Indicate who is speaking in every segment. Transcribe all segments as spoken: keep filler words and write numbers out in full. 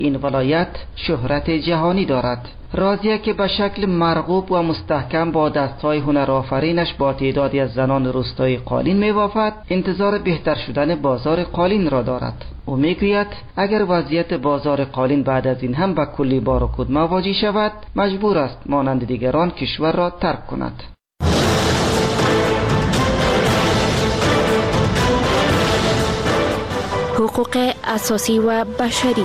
Speaker 1: این ولایت شهرت جهانی دارد. راضیه که به شکل مرغوب و مستحکم با دستهای هنرآفرینش با تعدادی از زنان روستای قالین میوافد، انتظار بهتر شدن بازار قالین را دارد. او میگوید اگر وضعیت بازار قالین بعد از این هم به کلی بار و کود مواجه شود، مجبور است مانند دیگران کشور را ترک کند.
Speaker 2: حقوق اساسی و بشری.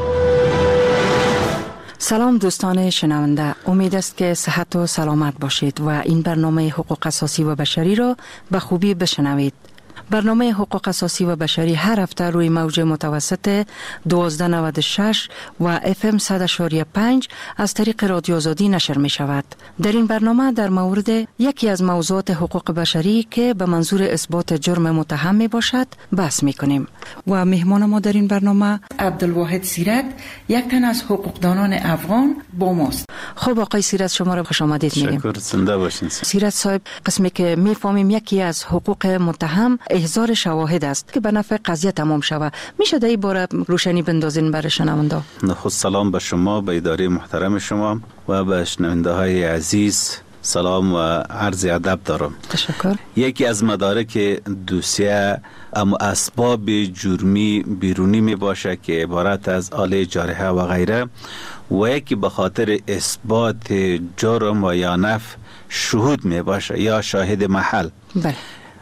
Speaker 3: سلام دوستان شنونده، امید است که صحت و سلامت باشید و این برنامه حقوق اساسی و بشری را به خوبی بشنوید. برنامه حقوق اساسی و بشری هر هفته روی موج متوسط دوازده نود و شش و اف ام صد و پنج از طریق رادیو آزادی نشر می شود. در این برنامه در مورد یکی از موضوعات حقوق بشری که به منظور اثبات جرم متهم می باشد بحث می کنیم و مهمان ما در این برنامه عبدالواحد سیرت، یک تن از حقوقدانان افغان با ماست. خب آقای سیرت، شما را خوش آمدید میگیم.
Speaker 4: شکر، زنده باشین.
Speaker 3: سیرت صاحب، قسمی که میفهمیم یکی از حقوق متهم احضار شواهد است که به نفع قضیه تمام شود. میشه در این باره روشنی بندازین برای شنونده؟
Speaker 4: خود سلام به شما، به اداره محترم شما و به شنونده های عزیز سلام و عرض ادب دارم.
Speaker 3: تشکر.
Speaker 4: یکی از مدارک دوسیه اما اسباب جرمی بیرونی می باشه که عبارت از آله جارحه و غیره، و یکی به خاطر اثبات جرم و یا نفی شهود می باشه یا شاهد محل.
Speaker 3: بله.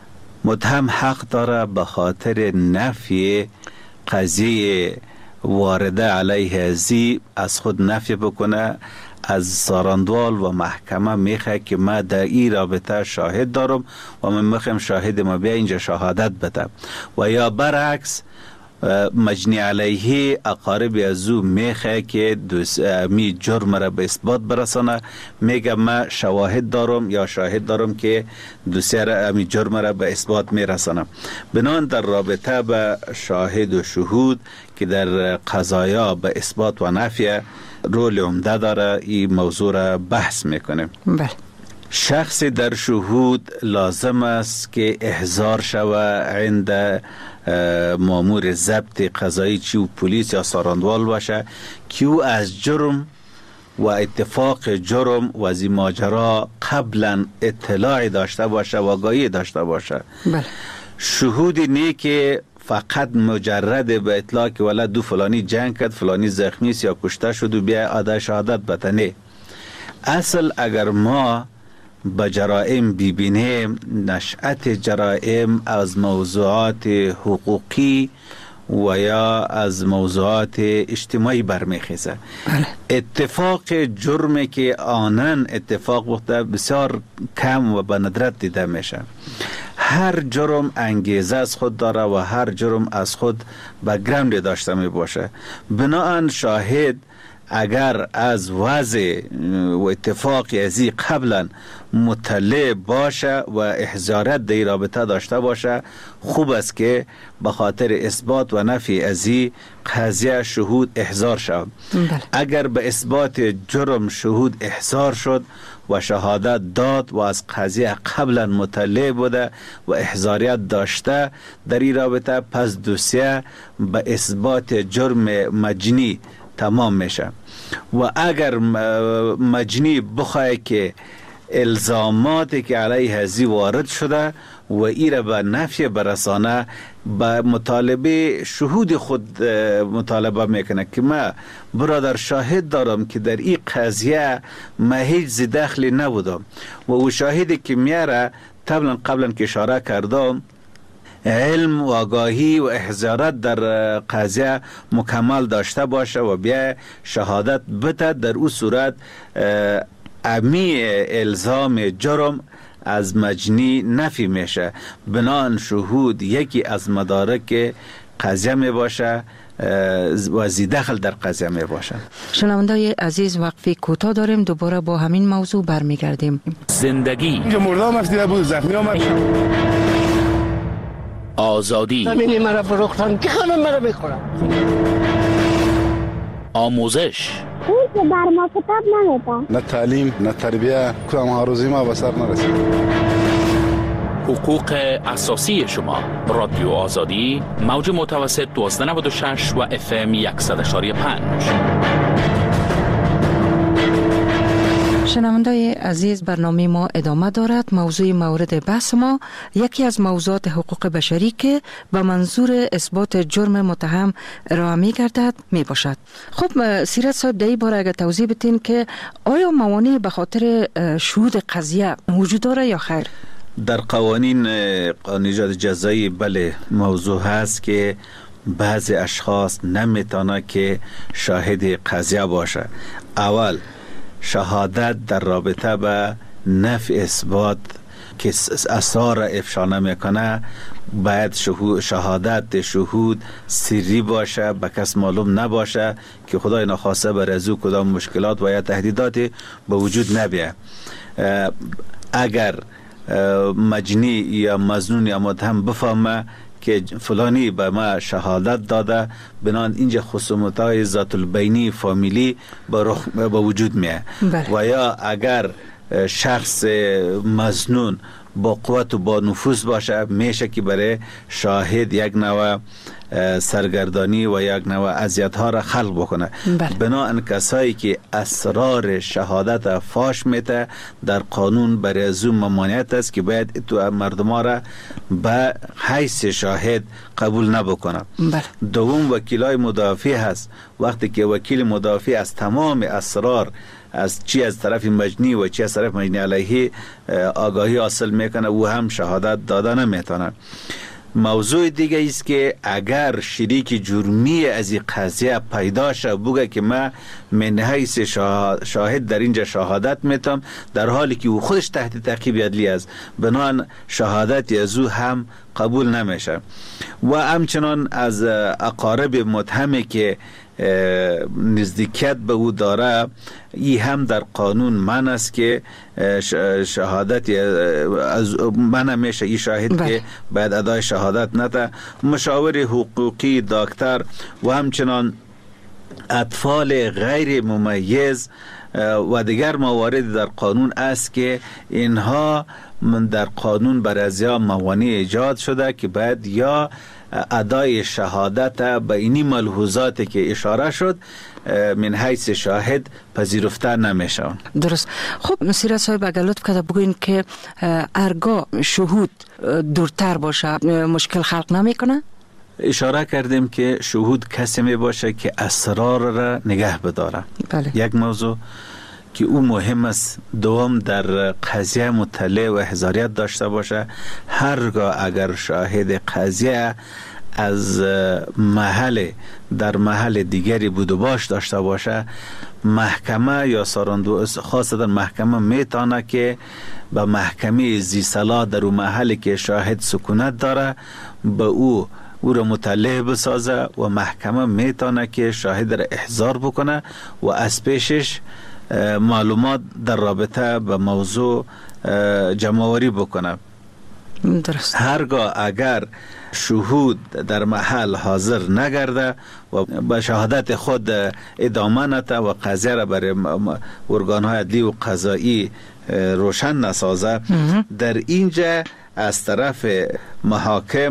Speaker 4: متهم حق داره به خاطر نفی قضیه وارده علیه ازی از خود نفی بکنه، از ساراندوال و محکمه میخواه که ما در این رابطه شاهد دارم و من میخوام شاهد ما بیا اینجا شهادت بده، و یا برعکس مجنی علیه اقارب از او میخواه که می جرم را به اثبات برسانه، میگه ما شواهد دارم یا شاهد دارم که دوسیه را می جرم را به اثبات میرسانه. بنان در رابطه به شاهد و شهود که در قضایا به اثبات و نفی رول عمده داره، این موضوع را بحث میکنه.
Speaker 3: بله.
Speaker 4: شخص در شهود لازم است که احضار شوه عند مامور ضبط قضایی، چی و پلیس یا ساراندوال باشه، که او از جرم و اتفاق جرم و از این ماجرا قبلا اطلاع داشته باشه و آگاهی داشته باشه.
Speaker 3: بله.
Speaker 4: شهودی نه که فقط مجرد به اطلاع که ولد دو فلانی جنگ کرد، فلانی زخمی است یا کشته شد و بیا آده شهادت بتنه. اصل اگر ما به جرائم ببینیم، نشأت جرائم از موضوعات حقوقی و یا از موضوعات اجتماعی برمیخیزه.
Speaker 3: بله.
Speaker 4: اتفاق جرمی که آنن اتفاق بوده بسیار کم و به ندرت دیده میشه. هر جرم انگیزه از خود داره و هر جرم از خود بک‌گراند داشته می باشه. بناهن شاهد اگر از وضع و اتفاقی ازی قبلا مطلع باشه و احضارت در رابطه داشته باشه، خوب است که به خاطر اثبات و نفی ازی قضیه شهود احضار شد.
Speaker 3: بله.
Speaker 4: اگر به اثبات جرم شهود احضار شد و شهادت داد و از قضیه قبلا مطلع بوده و احضاریت داشته در این رابطه، پس دوسیه به اثبات جرم مجنی تمام میشه. و اگر مجنی بخواه که الزاماتی که علیه ازی وارد شده و ایره به نفی برسانه، به مطالبه شهود خود مطالبه میکنه که ما برادر شاهد دارم که در این قضیه ما هیچ زی دخلی نبودم، و او شاهدی که میاره طبعا قبلا که اشاره کردم علم و آگاهی و احضارت در قضیه مکمل داشته باشه و بیا شهادت بده، در او صورت امی الزام جرم از مجنی نفی میشه. بنان شهود یکی از مدارک قضیه می باشه و زی دخل در قضیه می باشه.
Speaker 3: شنونده عزیز، وقفی کوتاه داریم، دوباره با همین موضوع برمیگردیم.
Speaker 5: زندگی
Speaker 6: اینجا مرده آمد دیده بود، زخمی آمد.
Speaker 5: آزادی.
Speaker 7: زمینی مرا فروختن که همه مرا بخورم.
Speaker 5: آموزش.
Speaker 8: اون که بر ما کتاب نمیده.
Speaker 6: نه تعلیم نه تربیه، کدام ها روزی ما به سر نرسید.
Speaker 5: حقوق اساسی شما. رادیو آزادی، موج متوسط دویست و نود و شش و اف ام صد و یک و پنج.
Speaker 3: شنوندای عزیز، برنامه ما ادامه دارد. موضوع مورد بحث ما یکی از موضوعات حقوق بشری که به منظور اثبات جرم متهم ارائه می گردد می باشد. خب سیرت صاحب، در این باره اگر توضیح بدین که آیا موانع به خاطر شهود قضیه وجود داره یا خیر؟
Speaker 4: در قوانین قانون ایجاد جزایی بله موضوع هست که بعضی اشخاص نمیتونه که شاهد قضیه باشه. اول شهادت در رابطه به نفی اثبات که اسرار افشا نمیکنه، باید شهادت شهود سری باشه، به کس معلوم نباشه که خدای نخواسته بر از او کدام مشکلات و یا تهدیداتی به وجود نبیه. اگر مجنی یا مظنون یا متهم بفهمه که فلانی به ما شهادت داده، بنان اینجا خصومت‌های ذات البینی فامیلی به وجود میه. و یا اگر شخص مظنون با قوت و با نفوذ باشه، میشه که برای شاهد یک نوع سرگردانی و یک نوع اذیت ها را خلق بکنه. بنابراین کسایی که اسرار شهادت فاش میته در قانون برای از اون ممانعت است که باید تو مردم ها را به حیث شاهد قبول نبکنه. دوم وکیلای مدافع هست. وقتی که وکیل مدافع از تمام اسرار از چی از طرف مجنی و چی از طرف مجنی علیه آگاهی حاصل میکنه، او هم شهادت داده نمیتونه. موضوع دیگه است که اگر شریک جرمی از این قضیه پیدا شه، بگه که من من حیث شاهد در اینجا شهادت میتم، در حالی که او خودش تحت تعقیب عدلی است، بنابراین شهادت از او هم قبول نمیشه. و همچنان از اقارب متهمی که نزدیکیت به او داره، ای هم در قانون من است که شهادت از من میشه ای شاهد بله. که باید ادای شهادت نده. مشاور حقوقی، دکتر و همچنان اطفال غیر ممیز و دیگر موارد در قانون است که اینها در قانون برای موانع ایجاد شده که باید یا ادای شهادت به اینی ملحوظاتی که اشاره شد من حیث شاهد پذیرفته نمیشه.
Speaker 3: درست. خب مسیره صاحب اگر لطف کرده بگوین که ارگاه شهود دورتر باشه مشکل خلق نمیکنه؟
Speaker 4: اشاره کردیم که شهود کسی می باشه که اسرار را نگه بداره. بله. یک موضوع که او مهم است. دوم در قضیه مطلع و احضاریت داشته باشه. هرگاه اگر شاهد قضیه از محل در محل دیگری بود و باش داشته باشه، محکمه یا ساراندو خاصتا محکمه میتونه که به محکمه زی صلاح در اون محلی که شاهد سکونت داره به او او را مطلع بسازه و محکمه میتونه که شاهد را احضار بکنه و از پیشش معلومات در رابطه به موضوع جمع‌آوری بکنه.
Speaker 3: درست.
Speaker 4: هرگاه اگر شهود در محل حاضر نگرده و به شهادت خود ادامه نده و قضیه را برای ارگان‌های عدلی و قضایی روشن نسازه، در اینجا از طرف محاکم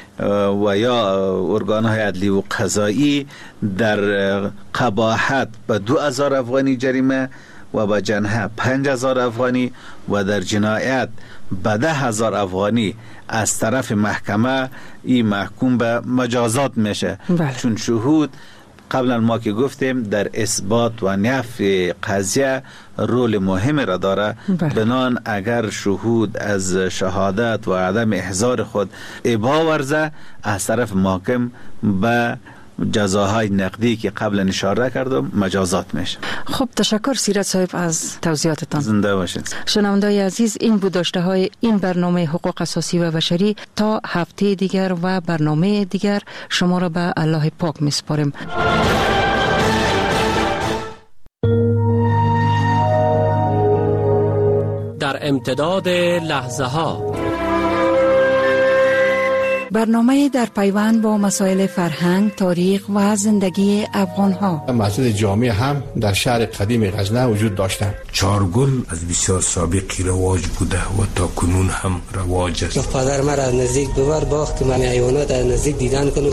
Speaker 4: و یا ارگان‌های عدلی و قضایی در قباحت به دو هزار افغانی جریمه و به جنحه پنج هزار افغانی و در جنایت به ده هزار افغانی از طرف محکمه این محکوم به مجازات میشه.
Speaker 3: بله.
Speaker 4: چون شهود قبلا ما که گفتیم در اثبات و نفی قضیه رول مهم را داره.
Speaker 3: بله.
Speaker 4: بنان اگر شهود از شهادت و عدم احضار خود ابا ورزه، از طرف محکم به جزاهای نقدی که قبلا اشاره کردم مجازات میشه.
Speaker 3: خب تشکر سیرت صاحب از توضیحاتتان.
Speaker 4: زنده باشید.
Speaker 3: شنوندای عزیز، این بود داشته های این برنامه حقوق اساسی و بشری. تا هفته دیگر و برنامه دیگر شما را به الله پاک میسپاریم.
Speaker 9: در امتداد لحظه ها
Speaker 3: برنامه در پیوند با مسائل فرهنگ، تاریخ و زندگی افغان‌ها.
Speaker 6: مسجد جامع هم در شهر قدیم غزنه وجود داشتند.
Speaker 9: چارگل از بسیار سابقی رواج بوده و تا کنون هم رواج است.
Speaker 10: پدر مرا از نزدیک ببر باغ که من حیوانات از نزدیک دیدن کنم.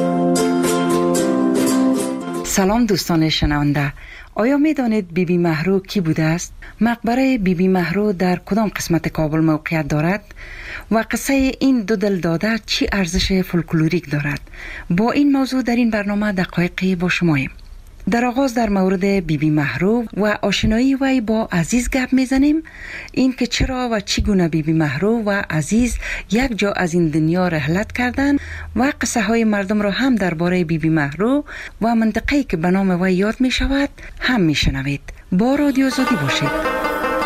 Speaker 3: سلام دوستان شنونده، آیا می دانید بی بی مهرو کی بوده است؟ مقبره بی بی مهرو در کدام قسمت کابل موقعیت دارد؟ و قصه این دو دلداده چی ارزش فولکلوریک دارد؟ با این موضوع در این برنامه دقایقی با شماییم. در آغاز در مورد بی بی مهرو و آشنایی وی با عزیز گپ میزنیم، این که چرا و چگونه بی بی مهرو و عزیز یک جا از این دنیا رحلت کردند و قصه های مردم را هم درباره بی بی مهرو و منطقه‌ای که به نام وی یاد می شود هم می شنوید. با رادیو آزادی باشید.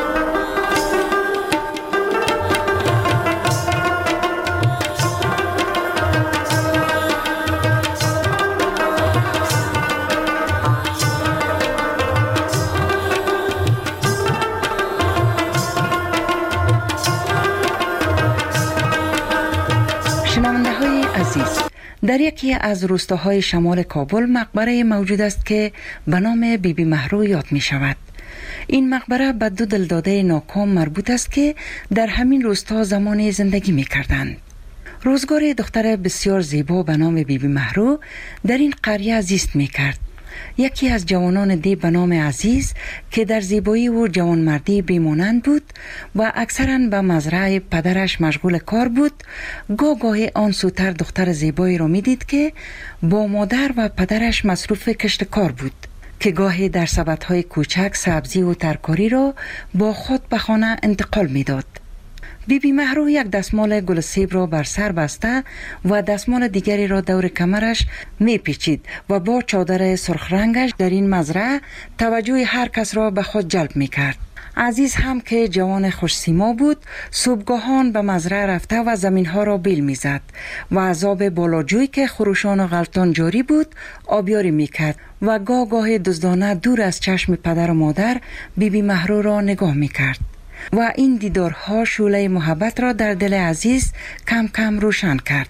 Speaker 3: در یکی از روستاهای شمال کابل مقبره موجود است که به نام بی بی مهرو یاد می شود. این مقبره به دو دلداده ناکام مربوط است که در همین روستا زمانی زندگی می کردند. روزگار دختر بسیار زیبا به نام بی بی مهرو در این قریه زیست می کرد. یکی از جوانان دی به نام عزیز که در زیبایی و جوانمردی بیمانند بود و اکثراً به مزرعه پدرش مشغول کار بود، گاه گاهی آن سوتر دختر زیبایی را می دید که با مادر و پدرش مصروف کشت کار بود که گاهی در سبدهای کوچک سبزی و ترکاری را با خود به خانه انتقال می داد. بی بی مهرو یک دستمال گل سیب را بر سر بسته و دستمال دیگری را دور کمرش می پیچید و با چادر سرخ رنگش در این مزرعه توجه هر کس را به خود جلب می کرد. عزیز هم که جوان خوش سیما بود، صبحگاهان به مزرعه رفته و زمینها را بیل می زد و از آب بالاجوی که خروشان و غلطان جاری بود آبیاری می کرد و گاه گاه دزدانه دور از چشم پدر و مادر بی بی مهرو را نگاه می کرد. و این دیدارها شعله محبت را در دل عزیز کم کم روشن کرد.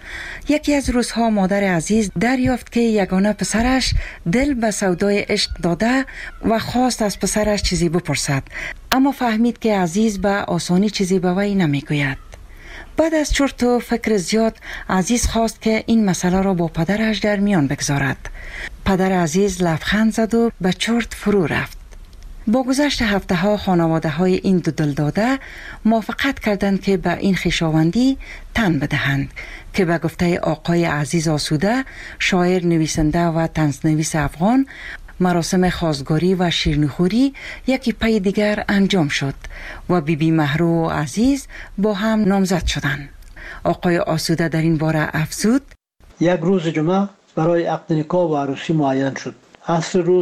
Speaker 3: یکی از روزها مادر عزیز دریافت که یگانه پسرش دل به سودای عشق داده و خواست از پسرش چیزی بپرسد، اما فهمید که عزیز به آسانی چیزی به وی نمیگوید. بعد از چرت و فکر زیاد عزیز خواست که این مسئله را با پدرش در میان بگذارد. پدر عزیز لبخند زد و به چرت فرو رفت. با گذشت هفته ها خانواده های این دو دلداده موافقت کردند که به این خویشاوندی تن بدهند که به گفته آقای عزیز آسوده، شاعر، نویسنده و طنزنویس افغان، مراسم خواستگاری و شیرینیخوری یکی پی دیگر انجام شد و بی بی مهرو و عزیز با هم نامزد شدند. آقای آسوده در این باره افزود:
Speaker 11: یک روز جمعه برای عقد نکاح و عروسی معین شد. عصر روز